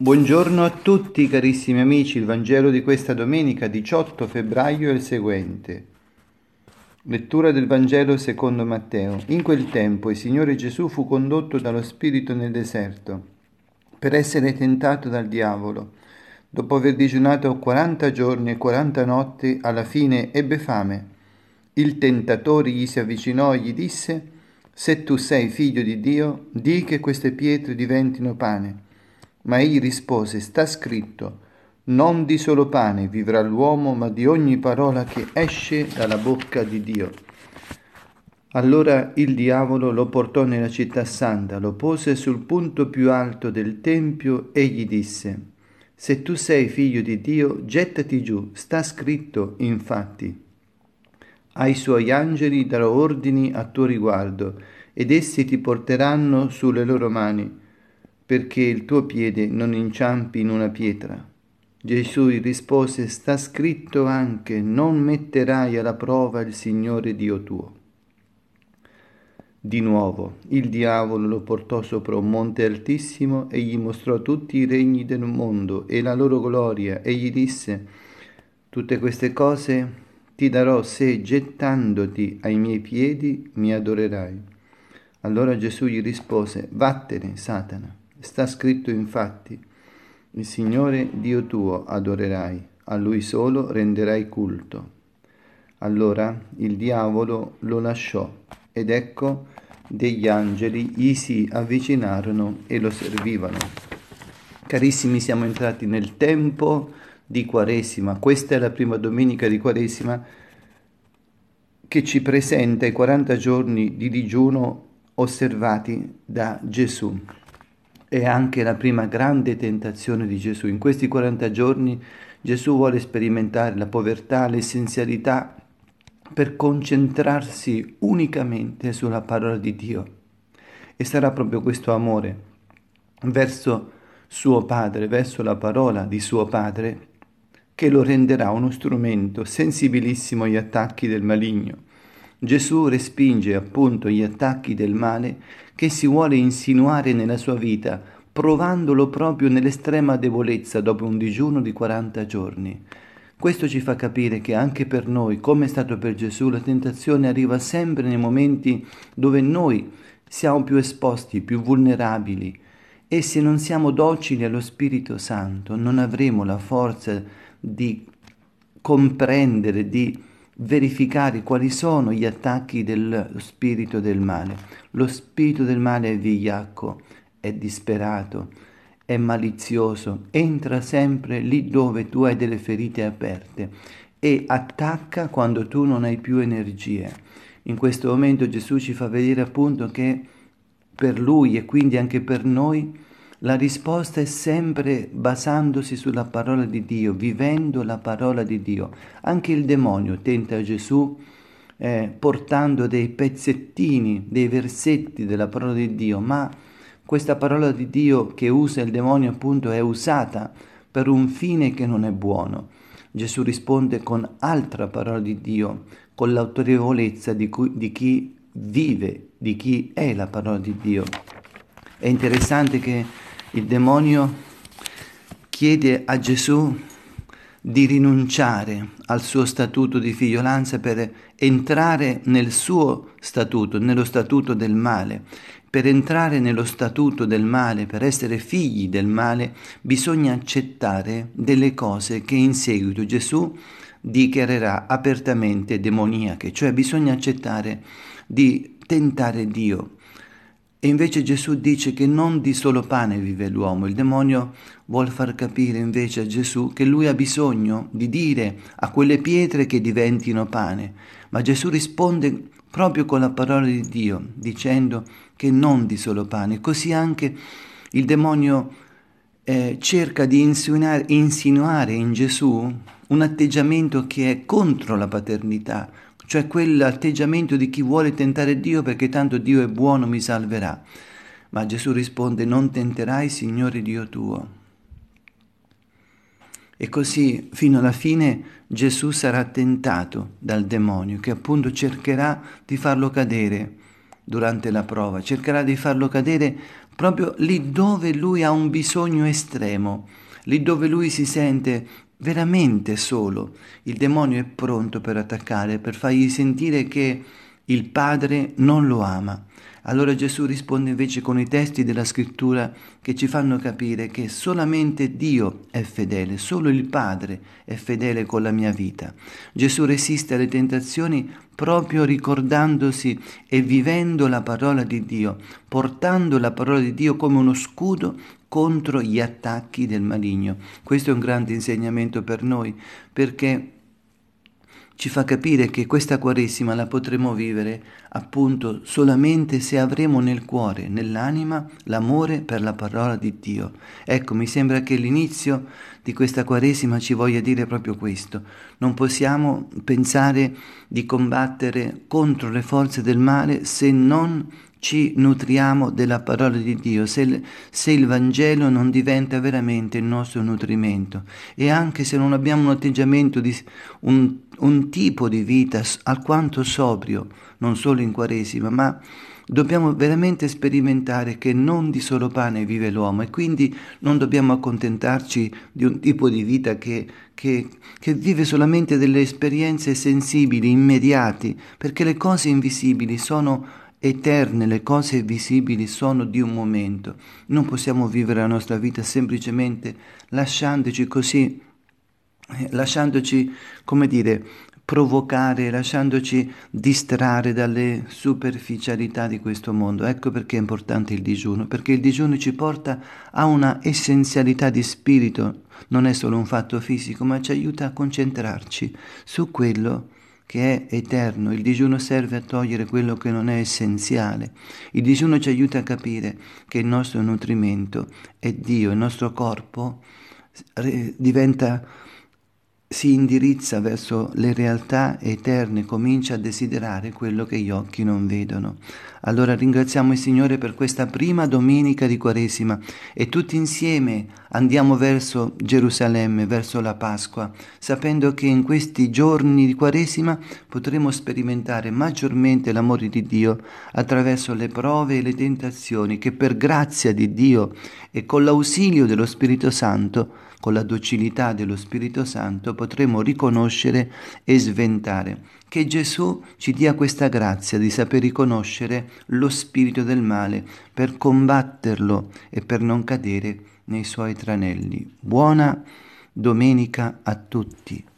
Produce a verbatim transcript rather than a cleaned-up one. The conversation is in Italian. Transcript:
Buongiorno a tutti carissimi amici, il Vangelo di questa domenica diciotto febbraio è il seguente. Lettura del Vangelo secondo Matteo. In quel tempo il Signore Gesù fu condotto dallo Spirito nel deserto per essere tentato dal diavolo. Dopo aver digiunato quaranta giorni e quaranta notti, alla fine ebbe fame. Il tentatore gli si avvicinò e gli disse: «Se tu sei figlio di Dio, di che queste pietre diventino pane». Ma egli rispose: «Sta scritto, non di solo pane vivrà l'uomo, ma di ogni parola che esce dalla bocca di Dio». Allora il diavolo lo portò nella città santa, lo pose sul punto più alto del tempio e gli disse: «Se tu sei figlio di Dio, gettati giù, sta scritto infatti. Ai suoi angeli darò ordini a tuo riguardo, ed essi ti porteranno sulle loro mani, perché il tuo piede non inciampi in una pietra». Gesù rispose: «Sta scritto anche, non metterai alla prova il Signore Dio tuo». Di nuovo il diavolo lo portò sopra un monte altissimo e gli mostrò tutti i regni del mondo e la loro gloria, e gli disse: «Tutte queste cose ti darò se, gettandoti ai miei piedi, mi adorerai». Allora Gesù gli rispose: «Vattene, Satana, sta scritto infatti, il Signore Dio tuo adorerai, a Lui solo renderai culto». Allora il diavolo lo lasciò, ed ecco degli angeli gli si avvicinarono e lo servivano. Carissimi, siamo entrati nel tempo di Quaresima. Questa è la prima domenica di Quaresima che ci presenta i quaranta giorni di digiuno osservati da Gesù. È anche la prima grande tentazione di Gesù. In questi quaranta giorni Gesù vuole sperimentare la povertà, l'essenzialità, per concentrarsi unicamente sulla parola di Dio. E sarà proprio questo amore verso suo Padre, verso la parola di suo Padre, che lo renderà uno strumento sensibilissimo agli attacchi del maligno. Gesù respinge appunto gli attacchi del male che si vuole insinuare nella sua vita, provandolo proprio nell'estrema debolezza dopo un digiuno di quaranta giorni. Questo ci fa capire che anche per noi, come è stato per Gesù, la tentazione arriva sempre nei momenti dove noi siamo più esposti, più vulnerabili, e se non siamo docili allo Spirito Santo non avremo la forza di comprendere, di verificare quali sono gli attacchi dello spirito del male. Lo spirito del male è vigliacco, è disperato, è malizioso, entra sempre lì dove tu hai delle ferite aperte e attacca quando tu non hai più energie. In questo momento Gesù ci fa vedere appunto che per Lui e quindi anche per noi la risposta è sempre basandosi sulla parola di Dio, vivendo la parola di Dio. Anche il demonio tenta Gesù eh, portando dei pezzettini, dei versetti della parola di Dio, ma questa parola di Dio che usa il demonio appunto è usata per un fine che non è buono. Gesù risponde con altra parola di Dio, con l'autorevolezza di, cui, di chi vive, di chi è la parola di Dio. È interessante che il demonio chiede a Gesù di rinunciare al suo statuto di figliolanza per entrare nel suo statuto, nello statuto del male. Per entrare nello statuto del male, per essere figli del male, bisogna accettare delle cose che in seguito Gesù dichiarerà apertamente demoniache, cioè bisogna accettare di tentare Dio. E invece Gesù dice che non di solo pane vive l'uomo. Il demonio vuol far capire invece a Gesù che lui ha bisogno di dire a quelle pietre che diventino pane. Ma Gesù risponde proprio con la parola di Dio, dicendo che non di solo pane. Così anche il demonio eh, cerca di insinuare, insinuare in Gesù un atteggiamento che è contro la paternità, cioè quell'atteggiamento di chi vuole tentare Dio perché tanto Dio è buono, mi salverà. Ma Gesù risponde: non tenterai Signore Dio tuo. E così fino alla fine Gesù sarà tentato dal demonio, che appunto cercherà di farlo cadere durante la prova, cercherà di farlo cadere proprio lì dove lui ha un bisogno estremo, lì dove lui si sente veramente solo. Il demonio è pronto per attaccare, per fargli sentire che il Padre non lo ama. Allora Gesù risponde invece con i testi della scrittura che ci fanno capire che solamente Dio è fedele, solo il Padre è fedele con la mia vita. Gesù resiste alle tentazioni proprio ricordandosi e vivendo la parola di Dio, portando la parola di Dio come uno scudo contro gli attacchi del maligno. Questo è un grande insegnamento per noi, perché ci fa capire che questa Quaresima la potremo vivere appunto solamente se avremo nel cuore, nell'anima, l'amore per la parola di Dio. Ecco, mi sembra che l'inizio di questa Quaresima ci voglia dire proprio questo. Non possiamo pensare di combattere contro le forze del male se non ci nutriamo della parola di Dio, se, se il Vangelo non diventa veramente il nostro nutrimento, e anche se non abbiamo un atteggiamento di un, un tipo di vita alquanto sobrio, non solo in Quaresima, ma dobbiamo veramente sperimentare che non di solo pane vive l'uomo, e quindi non dobbiamo accontentarci di un tipo di vita che, che, che vive solamente delle esperienze sensibili, immediate, perché le cose invisibili sono eterne, le cose visibili sono di un momento. Non possiamo vivere la nostra vita semplicemente lasciandoci così, eh, lasciandoci, come dire, provocare, lasciandoci distrarre dalle superficialità di questo mondo. Ecco perché è importante il digiuno, perché il digiuno ci porta a una essenzialità di spirito, non è solo un fatto fisico, ma ci aiuta a concentrarci su quello che è eterno. Il digiuno serve a togliere quello che non è essenziale. Il digiuno ci aiuta a capire che il nostro nutrimento è Dio, il nostro corpo diventa, si indirizza verso le realtà eterne, comincia a desiderare quello che gli occhi non vedono. Allora ringraziamo il Signore per questa prima domenica di Quaresima e tutti insieme andiamo verso Gerusalemme, verso la Pasqua, sapendo che in questi giorni di Quaresima potremo sperimentare maggiormente l'amore di Dio attraverso le prove e le tentazioni che per grazia di Dio e con l'ausilio dello Spirito Santo, con la docilità dello Spirito Santo, potremo riconoscere e sventare. Che Gesù ci dia questa grazia di saper riconoscere lo spirito del male per combatterlo e per non cadere nei suoi tranelli. Buona domenica a tutti.